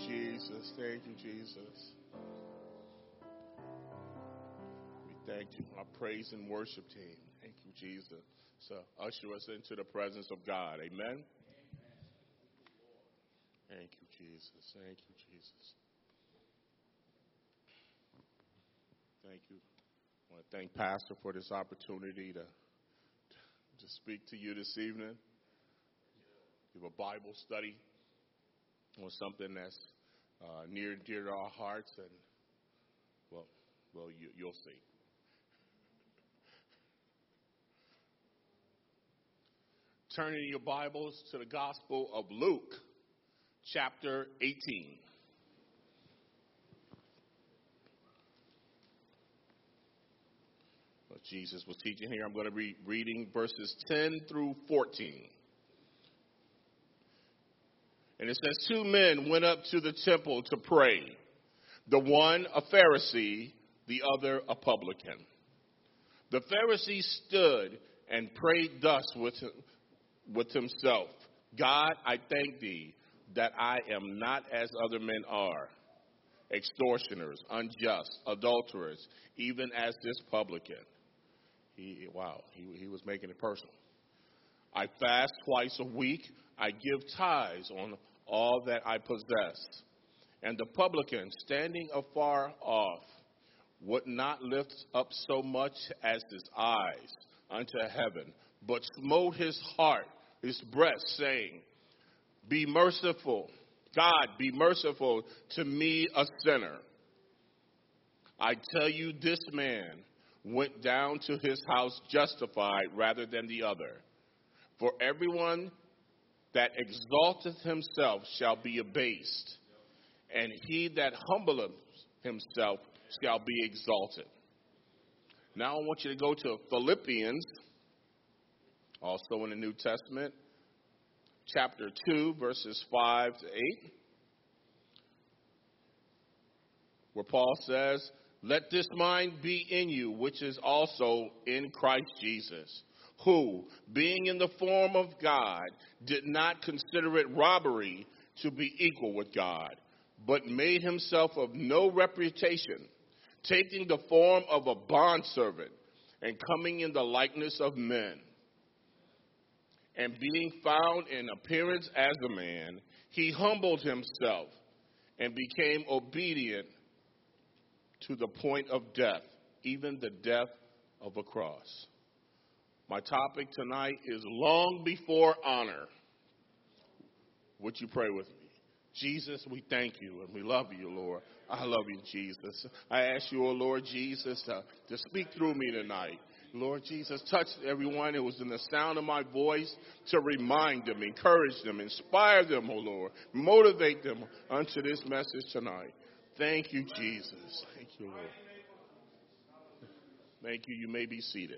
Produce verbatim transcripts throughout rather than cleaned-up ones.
Jesus. Thank you, Jesus. We thank you, our praise and worship team. Thank you, Jesus. So usher us into the presence of God. Amen. Thank you, Jesus. Thank you, Jesus. Thank you. I want to thank Pastor for this opportunity to, to speak to you this evening. Give a Bible study on something that's uh, near and dear to our hearts, and well, well, you, you'll see. Turning your Bibles to the Gospel of Luke, chapter eighteen. What Jesus was teaching here, I'm going to be reading verses ten through fourteen. And it says, two men went up to the temple to pray, the one a Pharisee, the other a publican. The Pharisee stood and prayed thus with, with himself, God, I thank thee that I am not as other men are, extortioners, unjust, adulterers, even as this publican. He, wow, he, he was making it personal. I fast twice a week. I give tithes on all that I possess. And the publican, standing afar off, would not lift up so much as his eyes unto heaven, but smote his heart, his breast, saying, Be merciful, God, be merciful to me, a sinner. I tell you, this man went down to his house justified rather than the other. For everyone that exalteth himself shall be abased, and he that humbleth himself shall be exalted. Now I want you to go to Philippians, also in the New Testament, chapter two, verses five to eight, where Paul says, Let this mind be in you, which is also in Christ Jesus, who, being in the form of God, did not consider it robbery to be equal with God, but made himself of no reputation, taking the form of a bondservant and coming in the likeness of men. And being found in appearance as a man, he humbled himself and became obedient to the point of death, even the death of a cross. My topic tonight is long before honor. Would you pray with me? Jesus, we thank you and we love you, Lord. I love you, Jesus. I ask you, oh Lord Jesus, to, to speak through me tonight. Lord Jesus, touch everyone that was in the sound of my voice to remind them, encourage them, inspire them, oh Lord. Motivate them unto this message tonight. Thank you, Jesus. Thank you, Lord. Thank you. You may be seated.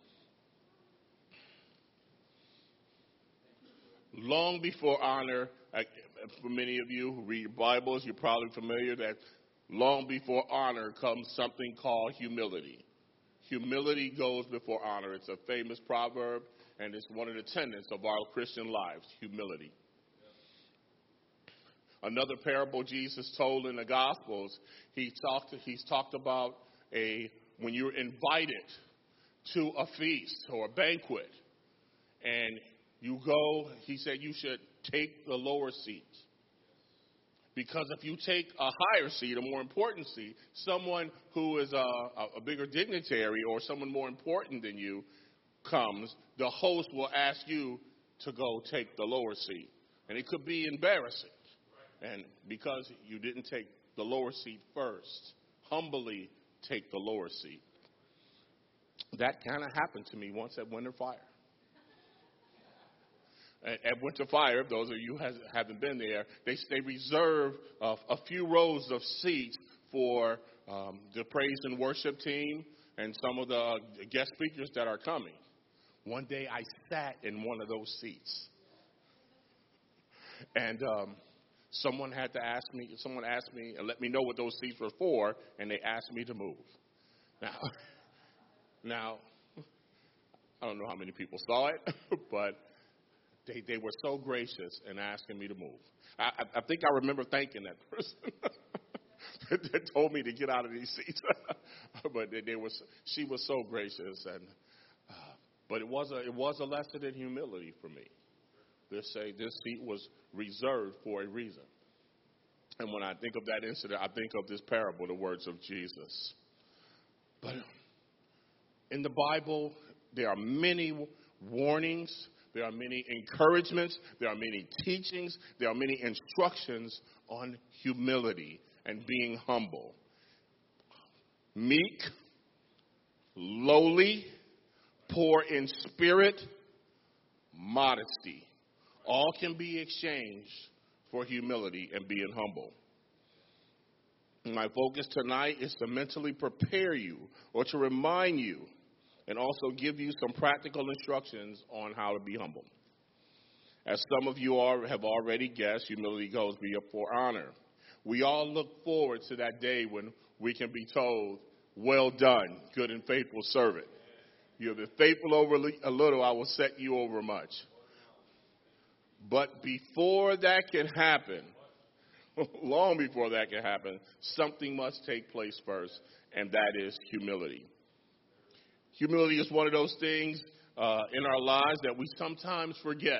Long before honor, for many of you who read your Bibles, you're probably familiar that long before honor comes something called humility. Humility goes before honor. It's a famous proverb, and it's one of the tenets of our Christian lives, humility. Another parable Jesus told in the Gospels, he talked, he's talked about a when you're invited to a feast or a banquet, and you go, he said you should take the lower seat. Because if you take a higher seat, a more important seat, someone who is a, a bigger dignitary or someone more important than you comes, the host will ask you to go take the lower seat. And it could be embarrassing. And because you didn't take the lower seat first, humbly take the lower seat. That kind of happened to me once at Winter Fire. At Winter Fire, those of you who haven't been there, they, they reserve uh, a few rows of seats for um, the praise and worship team and some of the guest speakers that are coming. One day I sat in one of those seats. And um, someone had to ask me, someone asked me and let me know what those seats were for, and they asked me to move. Now, now I don't know how many people saw it, but they, they were so gracious in asking me to move. I, I, I think I remember thanking that person that told me to get out of these seats. But they, they was, she was so gracious. And uh, but it was a it was a lesson in humility for me. They say this seat was reserved for a reason. And when I think of that incident, I think of this parable, the words of Jesus. But in the Bible, there are many warnings, there are many encouragements, there are many teachings, there are many instructions on humility and being humble. Meek, lowly, poor in spirit, modesty. All can be exchanged for humility and being humble. My focus tonight is to mentally prepare you or to remind you and also give you some practical instructions on how to be humble. As some of you are, have already guessed, humility goes before honor. We all look forward to that day when we can be told, well done, good and faithful servant. You have been faithful over a little, I will set you over much. But before that can happen, long before that can happen, something must take place first, and that is humility. Humility is one of those things uh, in our lives that we sometimes forget.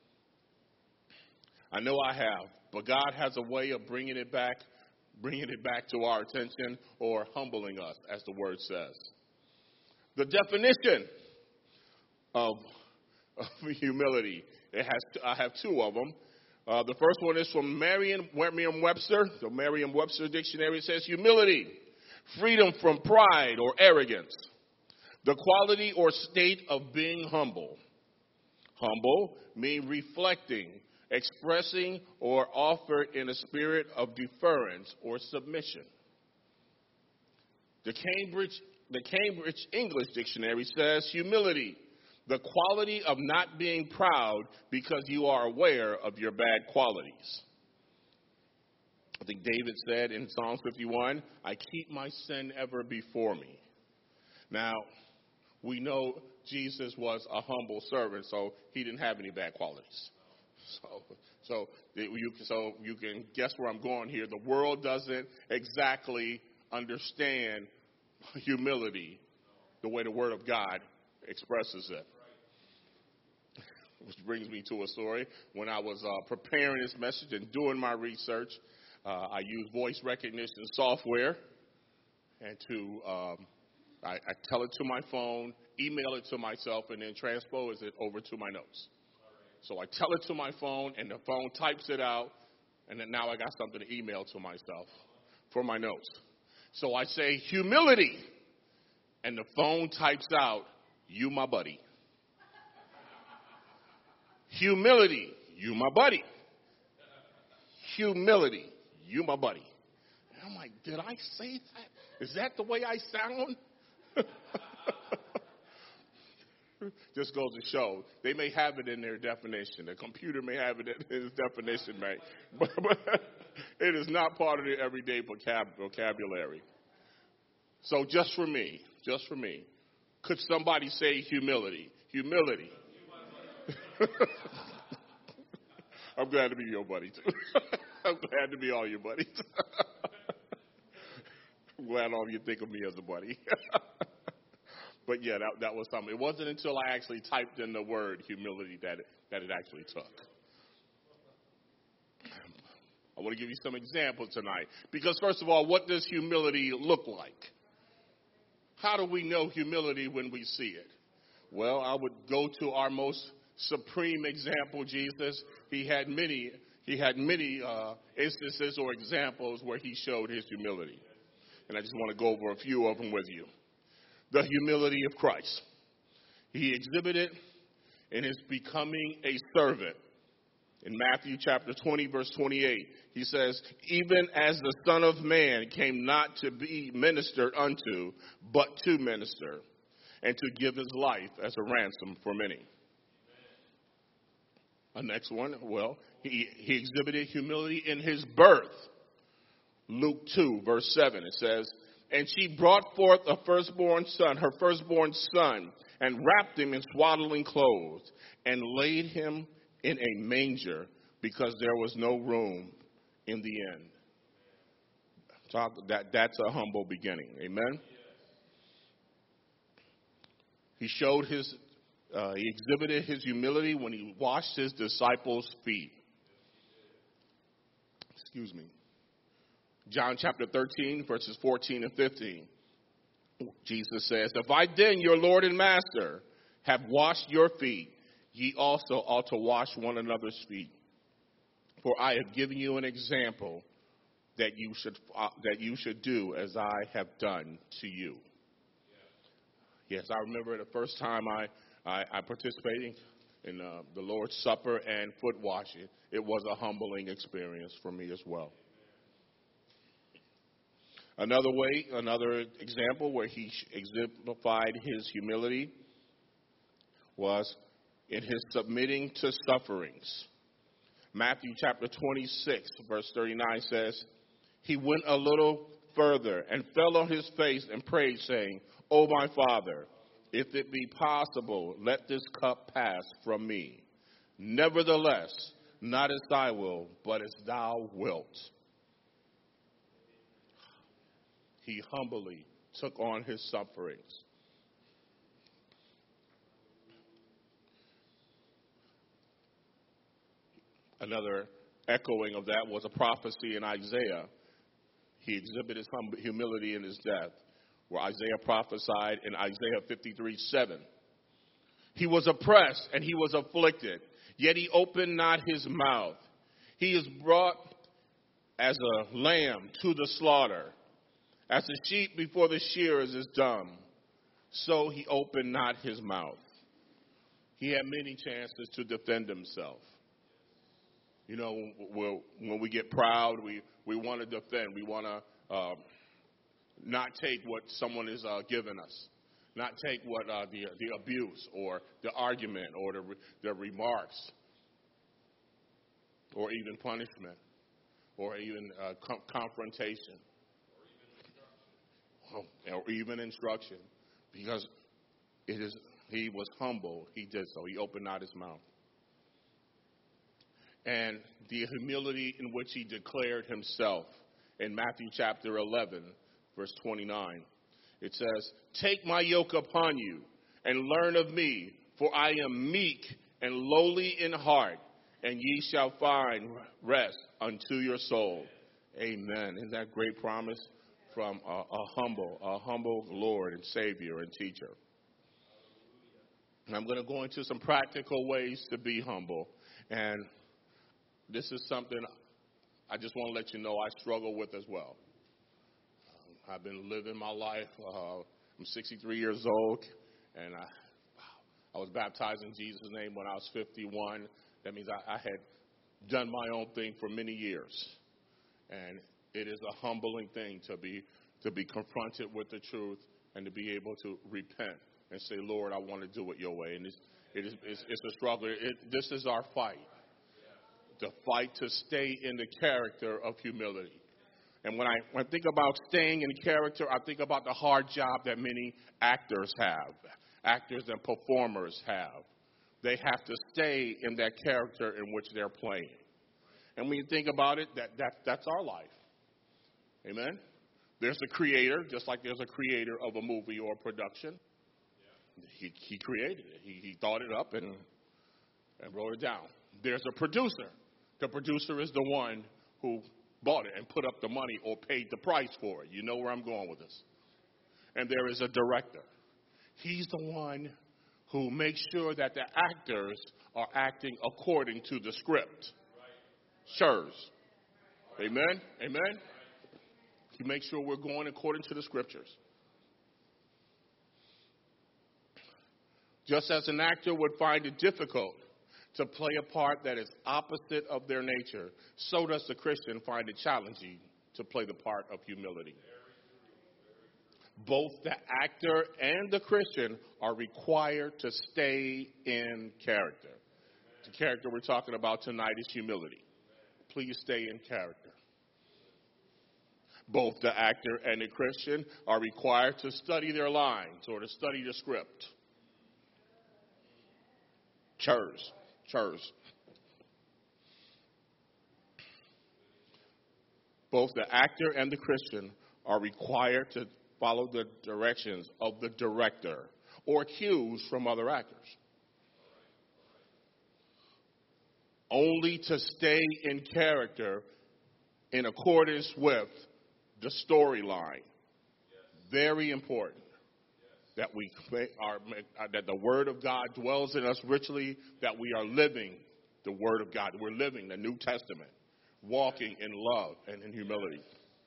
I know I have, but God has a way of bringing it back, bringing it back to our attention or humbling us, as the word says. The definition of, of humility, it has. I have two of them. Uh, the first one is from Merriam-Webster. The Merriam-Webster dictionary says humility, freedom from pride or arrogance, the quality or state of being humble. Humble means reflecting, expressing, or offered in a spirit of deference or submission. The Cambridge, the Cambridge English Dictionary says humility, the quality of not being proud because you are aware of your bad qualities. I think David said in Psalm fifty-one, I keep my sin ever before me. Now, we know Jesus was a humble servant, so he didn't have any bad qualities. So, so you, so you can guess where I'm going here. The world doesn't exactly understand humility the way the Word of God expresses it. Which brings me to a story. When I was uh, preparing this message and doing my research, uh, I used voice recognition software, and to um, I, I tell it to my phone, email it to myself, and then transpose it over to my notes. So I tell it to my phone, and the phone types it out, and then now I got something to email to myself for my notes. So I say humility, and the phone types out, you my buddy. Humility, you my buddy. Humility, you my buddy. And I'm like, did I say that? Is that the way I sound? Just goes to show, they may have it in their definition. The computer may have it in its definition, right? But, but it is not part of the everyday vocab- vocabulary. So just for me, just for me, could somebody say humility? Humility. I'm glad to be your buddy, too. I'm glad to be all your buddies. I'm glad all of you think of me as a buddy. But, yeah, that, that was something. It wasn't until I actually typed in the word humility that it, that it actually took. I want to give you some examples tonight. Because, first of all, what does humility look like? How do we know humility when we see it? Well, I would go to our most supreme example, Jesus. He had many, he had many uh, instances or examples where he showed his humility. And I just want to go over a few of them with you. The humility of Christ. He exhibited in his becoming a servant. In Matthew chapter twenty, verse twenty-eight, he says, even as the Son of Man came not to be ministered unto, but to minister, and to give his life as a ransom for many. A next one, well, he, he exhibited humility in his birth. Luke two, verse seven, it says, and she brought forth a firstborn son, her firstborn son, and wrapped him in swaddling clothes, and laid him in a manger because there was no room in the inn. Talk, that, that's a humble beginning. Amen? He showed his, uh, he exhibited his humility when he washed his disciples' feet. Excuse me. John chapter thirteen, verses fourteen and fifteen. Jesus says, if I then, your Lord and Master, have washed your feet, ye also ought to wash one another's feet. For I have given you an example that you should uh, that you should do as I have done to you. Yes, I remember the first time I, I, I participated in uh, the Lord's Supper and foot washing. It was a humbling experience for me as well. Another way, another example where he exemplified his humility was in his submitting to sufferings. Matthew chapter twenty-six, verse thirty-nine says, he went a little further and fell on his face and prayed, saying, O my Father, if it be possible, let this cup pass from me. Nevertheless, not as I will, but as thou wilt. He humbly took on his sufferings. Another echoing of that was a prophecy in Isaiah. He exhibited hum- humility in his death, where Isaiah prophesied in Isaiah fifty-three seven. He was oppressed and he was afflicted, yet he opened not his mouth. He is brought as a lamb to the slaughter. As a sheep before the shearers is dumb, so he opened not his mouth. He had many chances to defend himself. You know, when we get proud, we, we want to defend. We want to uh, not take what someone is uh, giving us, not take what uh, the the abuse or the argument or the the remarks or even punishment or even uh, com- confrontation. Or even instruction, because it is he was humble. He did so. He opened not his mouth. And the humility in which he declared himself in Matthew chapter eleven, verse twenty-nine. It says, take my yoke upon you and learn of me, for I am meek and lowly in heart, and ye shall find rest unto your soul. Amen. Isn't that great promise? From a, a humble, a humble Lord and Savior and teacher. And I'm going to go into some practical ways to be humble. And this is something I just want to let you know I struggle with as well. Um, I've been living my life. Uh, I'm sixty-three years old, and I, I was baptized in Jesus' name when I was fifty-one. That means I, I had done my own thing for many years. And it is a humbling thing to be to be confronted with the truth and to be able to repent and say, Lord, I want to do it your way. And it's, it is, it's, it's a struggle. It, this is our fight, the fight to stay in the character of humility. And when I, when I think about staying in character, I think about the hard job that many actors have, actors and performers have. They have to stay in that character in which they're playing. And when you think about it, that, that that's our life. Amen? There's a creator, just like there's a creator of a movie or a production. Yeah. He, he created it. He, he thought it up and, and wrote it down. There's a producer. The producer is the one who bought it and put up the money or paid the price for it. You know where I'm going with this. And there is a director. He's the one who makes sure that the actors are acting according to the script. Sirs. Amen? Amen? He makes sure we're going according to the scriptures. Just as an actor would find it difficult to play a part that is opposite of their nature, so does the Christian find it challenging to play the part of humility. Both the actor and the Christian are required to stay in character. The character we're talking about tonight is humility. Please stay in character. Both the actor and the Christian are required to study their lines or to study the script. Churs. Churs. Both the actor and the Christian are required to follow the directions of the director or cues from other actors. Only to stay in character in accordance with the storyline. Very important that we are, that the Word of God dwells in us richly, that we are living the Word of God. We're living the New Testament, walking in love and in humility.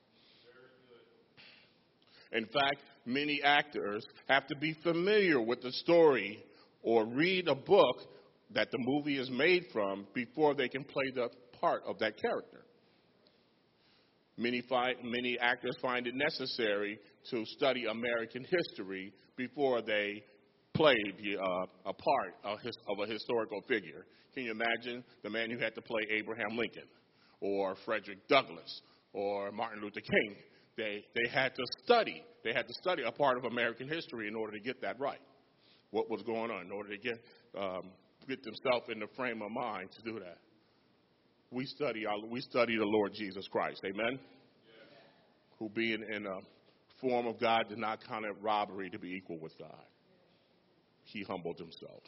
In fact, many actors have to be familiar with the story or read a book that the movie is made from before they can play the part of that character. Many, find, many actors find it necessary to study American history before they play the, uh, a part of, his, of a historical figure. Can you imagine the man who had to play Abraham Lincoln or Frederick Douglass or Martin Luther King? They, they had to study. They had to study a part of American history in order to get that right, what was going on, in order to get, um, get themselves in the frame of mind to do that. We study our, we study the Lord Jesus Christ, amen? Yeah. Who being in a form of God did not count it robbery to be equal with God. He humbled himself.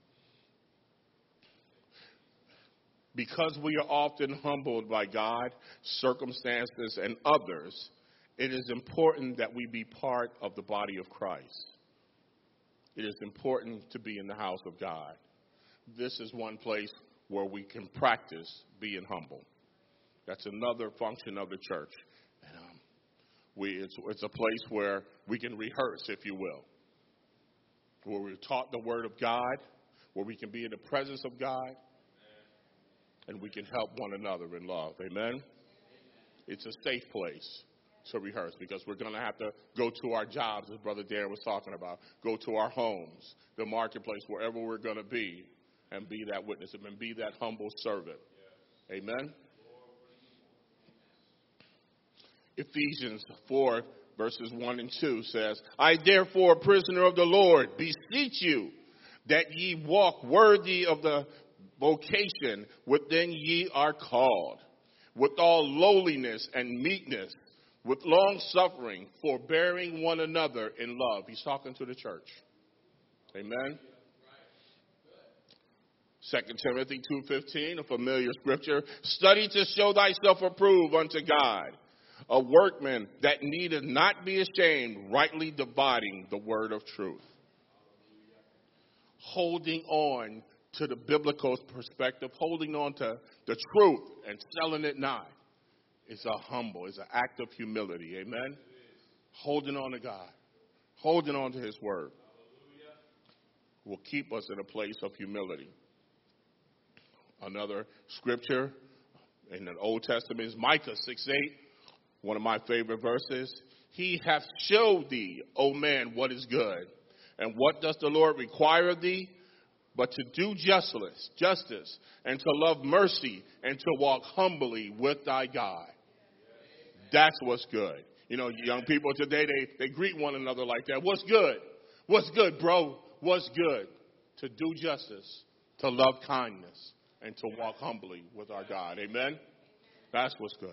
Because we are often humbled by God, circumstances, and others, it is important that we be part of the body of Christ. It is important to be in the house of God. This is one place where we can practice being humble. That's another function of the church. Um, we, it's, it's a place where we can rehearse, if you will, where we're taught the Word of God, where we can be in the presence of God, and we can help one another in love. Amen? It's a safe place to rehearse because we're going to have to go to our jobs, as Brother Darren was talking about, go to our homes, the marketplace, wherever we're going to be, and be that witness and be that humble servant. Yes. Amen? Ephesians four, verses one and two says, I therefore, prisoner of the Lord, beseech you that ye walk worthy of the vocation within ye are called, with all lowliness and meekness, with long suffering, forbearing one another in love. He's talking to the church. Amen? Second Timothy two fifteen, a familiar scripture. Study to show thyself approved unto God, a workman that needeth not be ashamed, rightly dividing the word of truth. Holding on to the biblical perspective, holding on to the truth and selling it not, is a humble, is an act of humility. Amen? Holding on to God, holding on to his word will keep us in a place of humility. Another scripture in the Old Testament is Micah six eight, one of my favorite verses. He hath showed thee, O man, what is good. And what does the Lord require of thee? But to do justice, justice, and to love mercy, and to walk humbly with thy God. That's what's good. You know, young people today, they, they greet one another like that. What's good? What's good, bro? What's good? To do justice, to love kindness, and to walk humbly with our God. Amen? That's what's good.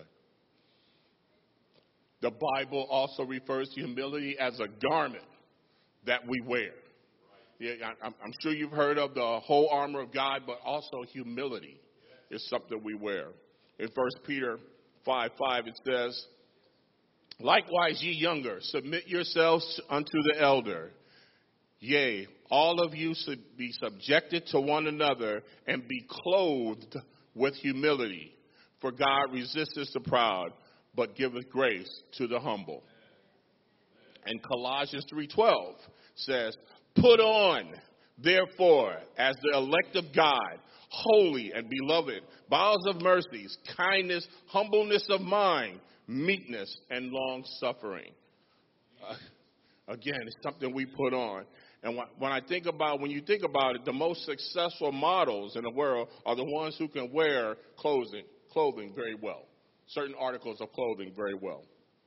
The Bible also refers to humility as a garment that we wear. Yeah, I'm sure you've heard of the whole armor of God, but also humility is something we wear. In First Peter five five, it says, likewise, ye younger, submit yourselves unto the elder. Yea, all of you should be subjected to one another and be clothed with humility. For God resisteth the proud, but giveth grace to the humble. And Colossians three twelve says, put on, therefore, as the elect of God, holy and beloved, bowels of mercies, kindness, humbleness of mind, meekness, and long suffering. Uh, again, it's something we put on. And when I think about, when you think about it, the most successful models in the world are the ones who can wear clothing, clothing very well, certain articles of clothing very well.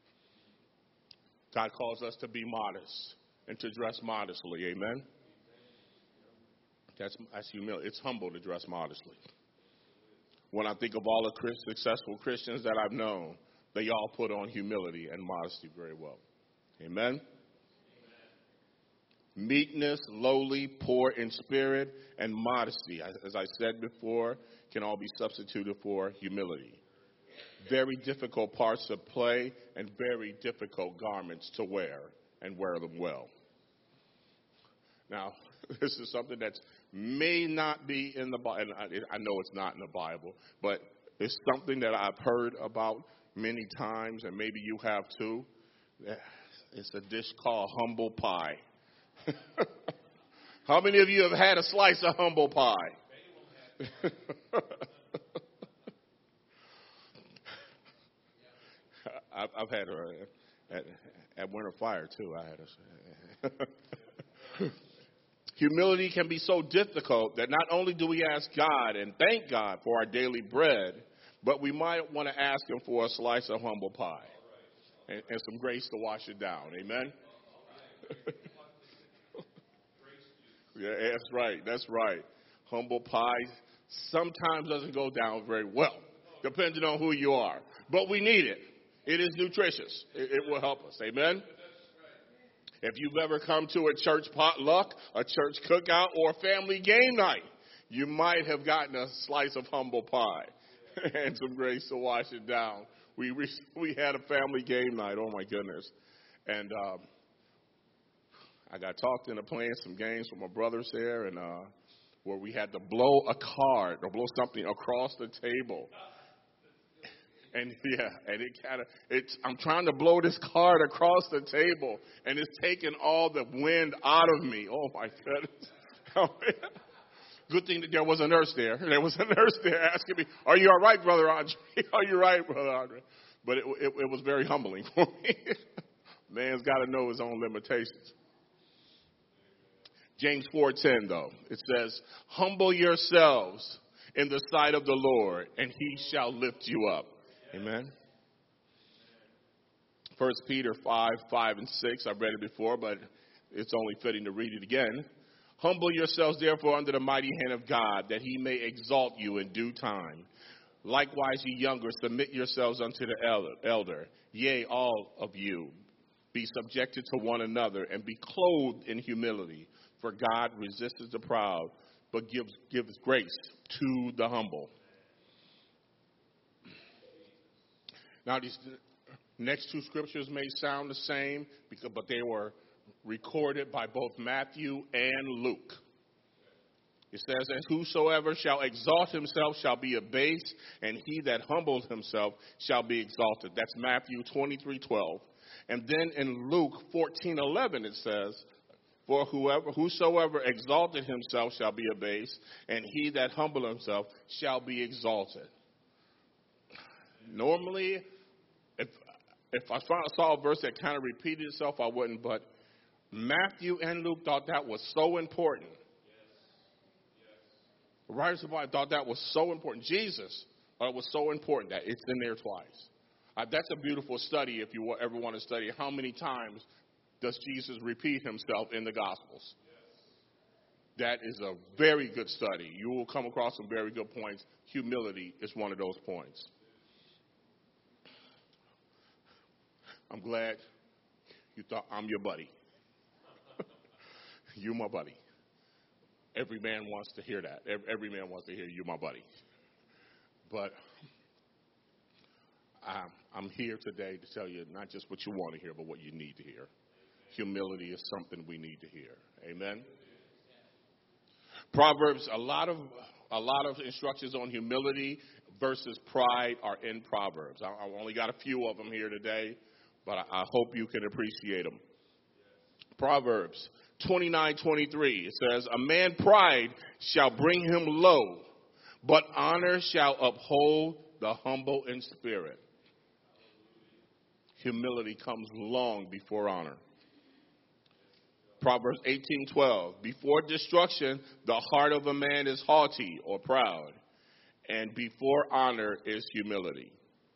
God calls us to be modest and to dress modestly. Amen? That's, that's humility. It's humble to dress modestly. When I think of all the successful Christians that I've known, they all put on humility and modesty very well. Amen? Amen. Meekness, lowly, poor in spirit, and modesty, as I said before, can all be substituted for humility. Very difficult parts to play and very difficult garments to wear and wear them well. Now, this is something that may not be in the Bible. I know it's not in the Bible, but it's something that I've heard about many times, and maybe you have too. It's a dish called humble pie. How many of you have had a slice of humble pie? I've, I've had her at, at Winter Fire too. I had a. Humility can be so difficult that not only do we ask God and thank God for our daily bread, but we might want to ask him for a slice of humble pie and, and some grace to wash it down. Amen? Yeah, that's right. That's right. Humble pie sometimes doesn't go down very well, depending on who you are. But we need it. It is nutritious. It, it will help us. Amen? If you've ever come to a church potluck, a church cookout, or a family game night, you might have gotten a slice of humble pie and some grace to wash it down. We we, we had a family game night. Oh, my goodness. And um, I got talked into playing some games with my brothers there, and uh, where we had to blow a card or blow something across the table. And yeah, and it kind of, it's, I'm trying to blow this card across the table, and it's taking all the wind out of me. Oh, my goodness. Good thing that there was a nurse there. There was a nurse there asking me, are you all right, Brother Andre? Are you right, Brother Andre? But it, it, it was very humbling for me. Man's got to know his own limitations. James four ten, though, it says, humble yourselves in the sight of the Lord, and he shall lift you up. Amen. First Peter five, five, and six. I've read it before, but it's only fitting to read it again. Humble yourselves, therefore, under the mighty hand of God, that he may exalt you in due time. Likewise, ye younger, submit yourselves unto the elder. Yea, all of you, be subjected to one another, and be clothed in humility. For God resisteth the proud, but gives, gives grace to the humble. Now, these next two scriptures may sound the same, because, but they were recorded by both Matthew and Luke. It says, and whosoever shall exalt himself shall be abased, and he that humbles himself shall be exalted. That's Matthew twenty-three twelve. And then in Luke fourteen eleven it says, for whoever, whosoever exalted himself shall be abased, and he that humbled himself shall be exalted. Normally, if if I saw a verse that kind of repeated itself, I wouldn't. But Matthew and Luke thought that was so important. The writers of the Bible thought that was so important. Jesus thought it was so important that it's in there twice. Uh, that's a beautiful study if you ever want to study how many times does Jesus repeat himself in the Gospels. That is a very good study. You will come across some very good points. Humility is one of those points. I'm glad you thought I'm your buddy. You're my buddy. Every man wants to hear that. Every man wants to hear you're my buddy. But I'm, I'm here today to tell you not just what you want to hear, but what you need to hear. Humility is something we need to hear. Amen. Proverbs, a lot of a lot of instructions on humility versus pride are in Proverbs. I, I only got a few of them here today, but I, I hope you can appreciate them. Proverbs twenty-nine twenty-three, it says, a man pride shall bring him low, but honor shall uphold the humble in spirit. Humility comes long before honor. Proverbs eighteen twelve, before destruction, the heart of a man is haughty or proud, and before honor is humility.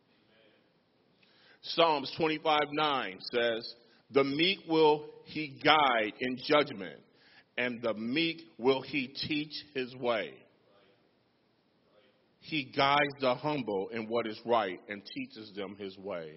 Psalms twenty-five nine says, the meek will he guide in judgment, and the meek will he teach his way. He guides the humble in what is right and teaches them his way.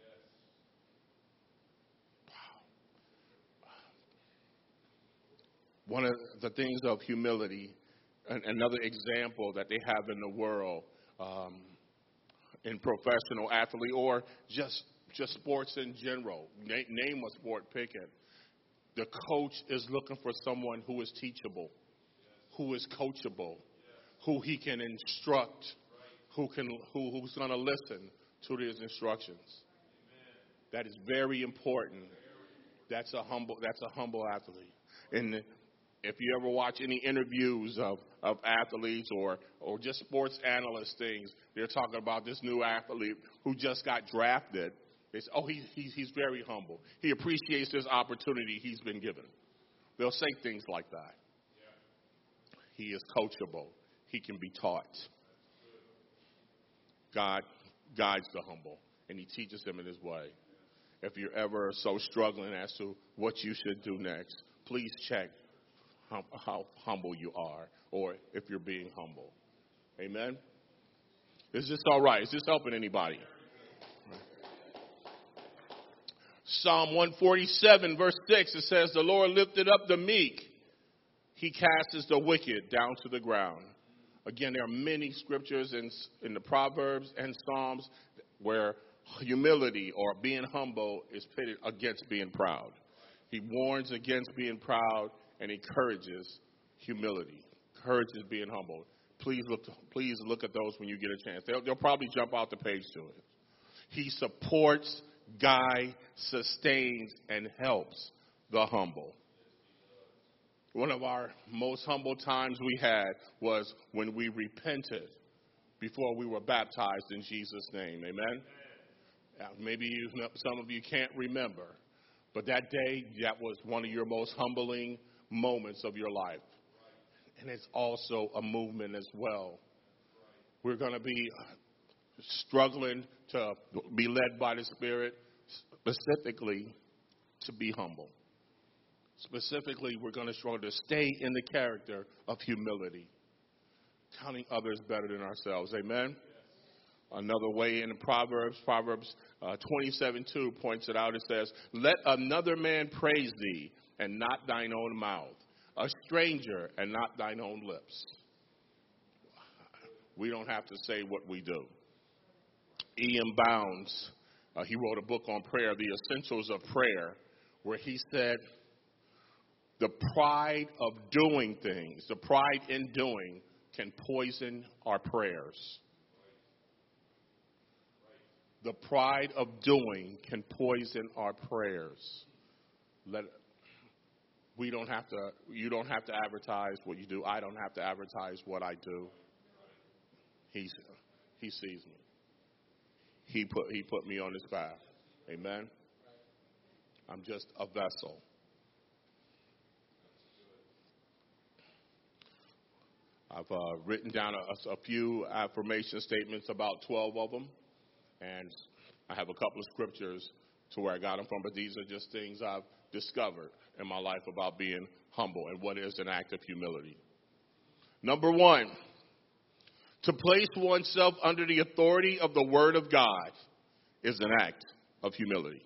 One of the things of humility, and another example that they have in the world, um, in professional athlete or just just sports in general, name, name a sport, pick it. The coach is looking for someone who is teachable, who is coachable, who he can instruct, who can who, who's going to listen to his instructions. That is very important. That's a humble that's a humble athlete. And if you ever watch any interviews of, of athletes or, or just sports analyst things, they're talking about this new athlete who just got drafted. They say, oh, he, he's, he's very humble. He appreciates this opportunity he's been given. They'll say things like that. He is coachable. He can be taught. God guides the humble, and he teaches them in his way. If you're ever so struggling as to what you should do next, please check How, how humble you are, or if you're being humble. Amen? Is this all right? Is this helping anybody? Psalm one forty-seven, verse six, it says, the Lord lifted up the meek. He casts the wicked down to the ground. Again, there are many scriptures in, in the Proverbs and Psalms where humility or being humble is pitted against being proud. He warns against being proud and encourages humility, encourages being humble. Please look, please look at those when you get a chance. They'll, they'll probably jump out the page to it. He supports, guides, sustains, and helps the humble. One of our most humble times we had was when we repented before we were baptized in Jesus' name. Amen? Now, maybe you, some of you can't remember, but that day, that was one of your most humbling moments of your life. And it's also a movement as well. We're going to be struggling to be led by the Spirit, specifically to be humble. Specifically, we're going to struggle to stay in the character of humility, counting others better than ourselves. Amen? Another way in the Proverbs, Proverbs uh, twenty-seven two points it out. It says, let another man praise thee, and not thine own mouth, a stranger and not thine own lips. We don't have to say what we do. Ian Bounds, uh, he wrote a book on prayer, The Essentials of Prayer, where he said, the pride of doing things, the pride in doing, can poison our prayers. The pride of doing can poison our prayers. Let We don't have to, you don't have to advertise what you do. I don't have to advertise what I do. He's, he sees me. He put, he put me on his path. Amen? I'm just a vessel. I've uh, written down a, a few affirmation statements, about twelve of them. And I have a couple of scriptures to where I got them from. But these are just things I've discovered in my life about being humble and what is an act of humility. Number one, to place oneself under the authority of the Word of God is an act of humility.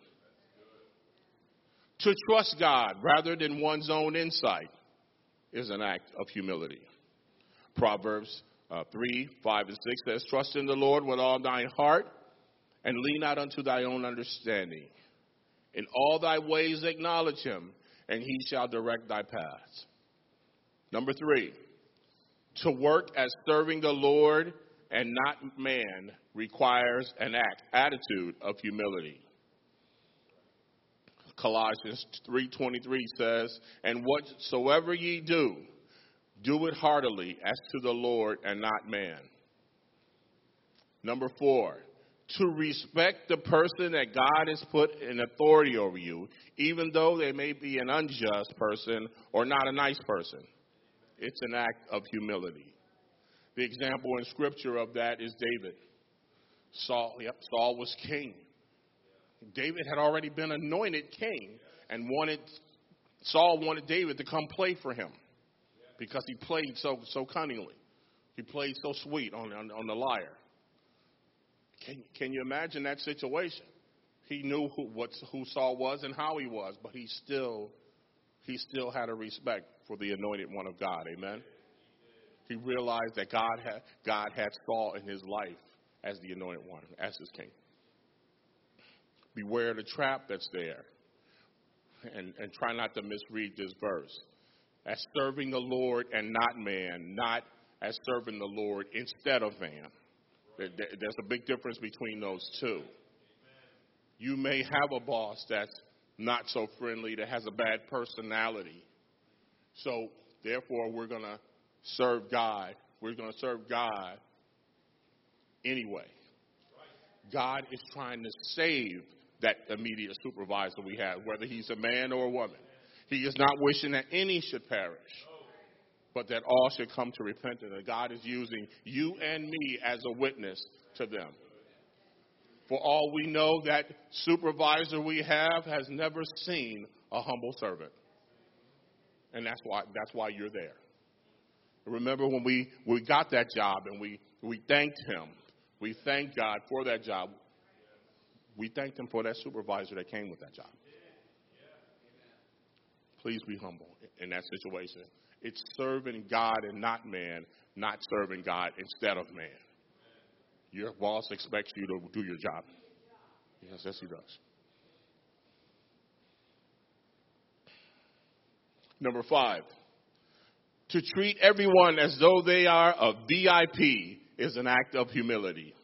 To trust God rather than one's own insight is an act of humility. Proverbs uh, three, five, and six says, trust in the Lord with all thine heart and lean not unto thy own understanding. In all thy ways acknowledge him, and he shall direct thy paths. Number three, to work as serving the Lord and not man requires an act, attitude of humility. Colossians three twenty-three says, and whatsoever ye do, do it heartily as to the Lord and not man. Number four, to respect the person that God has put in authority over you, even though they may be an unjust person or not a nice person. It's an act of humility. The example in Scripture of that is David. Saul, yep, Saul was king. David had already been anointed king and wanted Saul wanted David to come play for him because he played so so cunningly. He played so sweet on, on, on the lyre. Can, can you imagine that situation? He knew who, what, who Saul was and how he was, but he still, he still had a respect for the anointed one of God. Amen. He realized that God had, God had Saul in his life as the anointed one, as his king. Beware the trap that's there. And, and try not to misread this verse. As serving the Lord and not man, not as serving the Lord instead of man. There's a big difference between those two. You may have a boss that's not so friendly, that has a bad personality. So, therefore, we're going to serve God. We're going to serve God anyway. God is trying to save that immediate supervisor we have, whether he's a man or a woman. He is not wishing that any should perish, but that all should come to repentance. And God is using you and me as a witness to them. For all we know, that supervisor we have has never seen a humble servant. And that's why that's why you're there. Remember when we, we got that job and we, we thanked him. We thanked God for that job. We thanked him for that supervisor that came with that job. Please be humble in that situation. It's serving God and not man, not serving God instead of man. Your boss expects you to do your job. Yes, yes, he does. Number five, to treat everyone as though they are a V I P is an act of humility.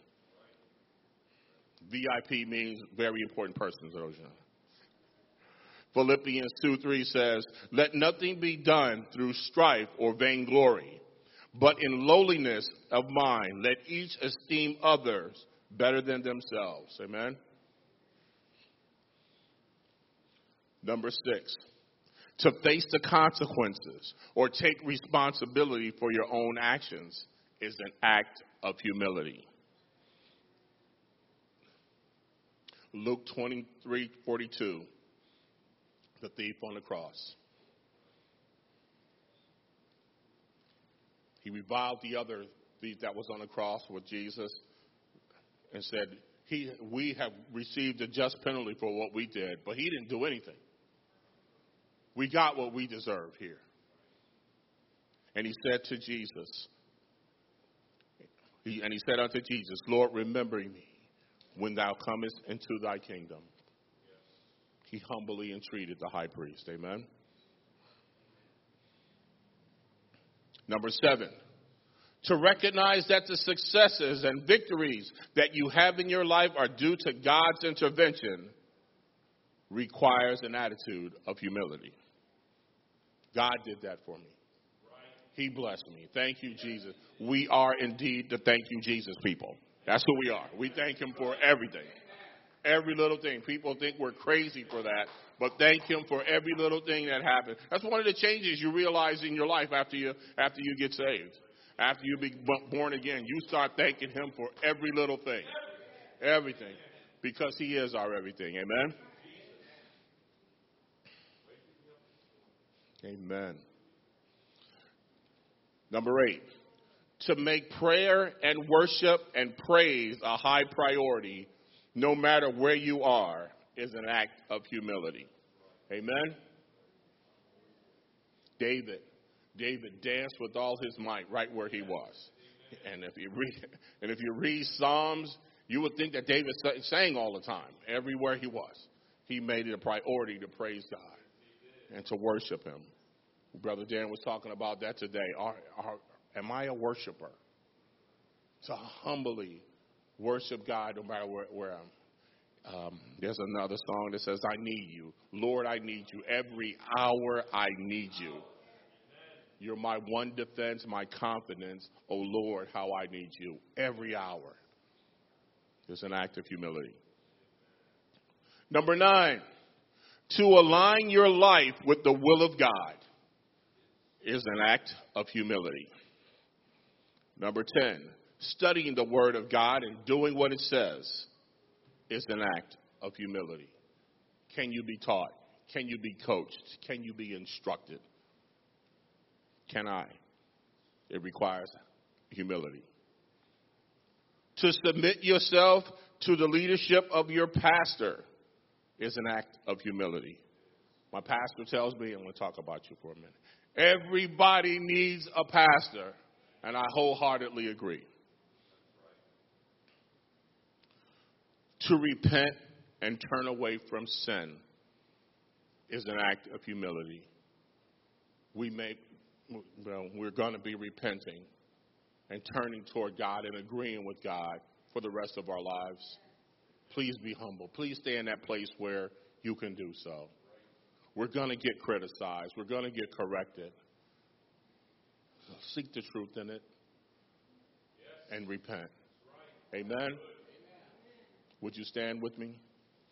V I P means very important person. Philippians two three says, let nothing be done through strife or vainglory, but in lowliness of mind, let each esteem others better than themselves. Amen. Number six, to face the consequences or take responsibility for your own actions is an act of humility. Luke twenty-three forty-two, the thief on the cross. He reviled the other thief that was on the cross with Jesus and said, "He, we have received a just penalty for what we did, but he didn't do anything. We got what we deserve here." And he said to Jesus, he, and he said unto Jesus, "Lord, remember me when thou comest into thy kingdom." He humbly entreated the high priest. Amen. Number seven, to recognize that the successes and victories that you have in your life are due to God's intervention requires an attitude of humility. God did that for me. He blessed me. Thank you, Jesus. We are indeed the thank you, Jesus people. That's who we are. We thank him for everything. Every little thing. People think we're crazy for that, but thank him for every little thing that happened. That's one of the changes you realize in your life after you after you get saved. After you be born again, you start thanking him for every little thing. Everything. Because he is our everything. Amen? Amen. Number eight, to make prayer and worship and praise a high priority, no matter where you are, is an act of humility. Amen? David. David danced with all his might right where he was. And if you read, and if you read Psalms, you would think that David sang all the time, everywhere he was. He made it a priority to praise God and to worship him. Brother Dan was talking about that today. Are, are, am I a worshiper? To humbly worship God no matter where, where I'm. Um, there's another song that says, I need you. Lord, I need you. Every hour I need you. You're my one defense, my confidence. Oh, Lord, how I need you. Every hour. There's an act of humility. Number nine, to align your life with the will of God is an act of humility. Number ten, studying the Word of God and doing what it says is an act of humility. Can you be taught? Can you be coached? Can you be instructed? Can I? It requires humility. To submit yourself to the leadership of your pastor is an act of humility. My pastor tells me, I'm going to talk about you for a minute. Everybody needs a pastor, and I wholeheartedly agree. To repent and turn away from sin is an act of humility. We make, well, we're going to be repenting and turning toward God and agreeing with God for the rest of our lives. Please be humble. Please stay in that place where you can do so. We're going to get criticized. We're going to get corrected. So seek the truth in it and repent. Amen? Would you stand with me?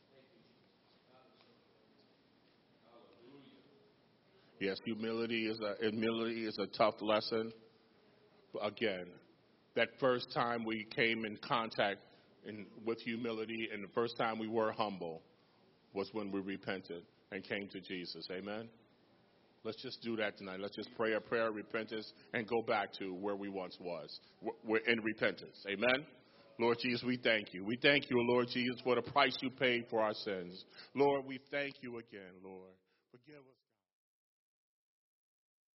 Yes, humility is a humility is a tough lesson. Again, that first time we came in contact in, with humility and the first time we were humble was when we repented and came to Jesus. Amen? Let's just do that tonight. Let's just pray a prayer of repentance and go back to where we once was. We're in repentance. Amen? Lord Jesus, we thank you. We thank you, Lord Jesus, for the price you paid for our sins. Lord, we thank you again, Lord. Forgive us.